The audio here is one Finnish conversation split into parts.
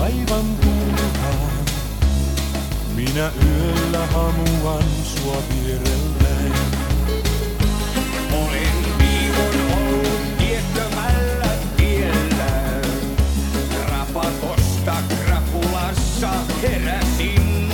aivan turhaan. Minä yöllä hamuan sua vierelläin. Olen viikon ollut tiettömällä tiellä. Rapakosta krapulassa heräsin.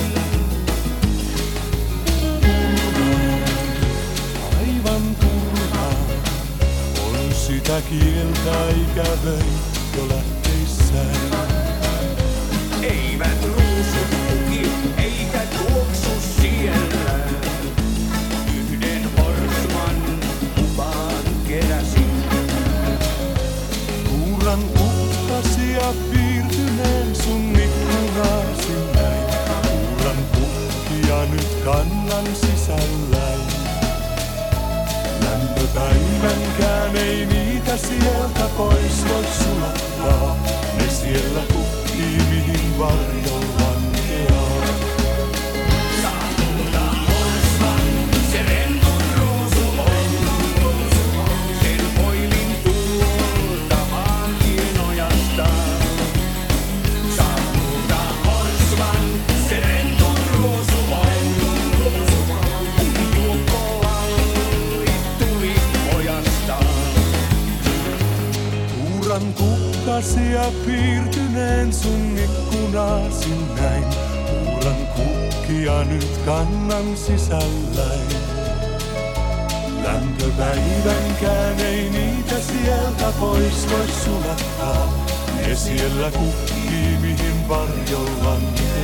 Aivan turhaan on sitä kieltä ikävöi jo lähteissään. Eivät ruusut puki eikä tuoksu siellä. Yhden horsman kuvaan keräsin. Kuuran kukkasia piirtyneen sun ikkunasi näin. Kuuran kukkia nyt kannan sisälläin. Lämpöpäivänkään ei niitä sieltä pois voi sulattaa. Ne siellä kukkii mihin varjo lankeaa. Saavuta horsman, se rentun ruusu on. Sen poilin tuolta maantien ojasta. Saavuta horsman, se rentun ruusu on. Juoppolalli tuli pojasta. Kuuran kukkasia piirtyneen sun ikkunasi näin. Kuuran kukkia nyt kannan sisälläin. Lämpöpäivänkään ei niitä sieltä pois voi sulattaa. Ne siellä kukkii mihin varjo lankeaa.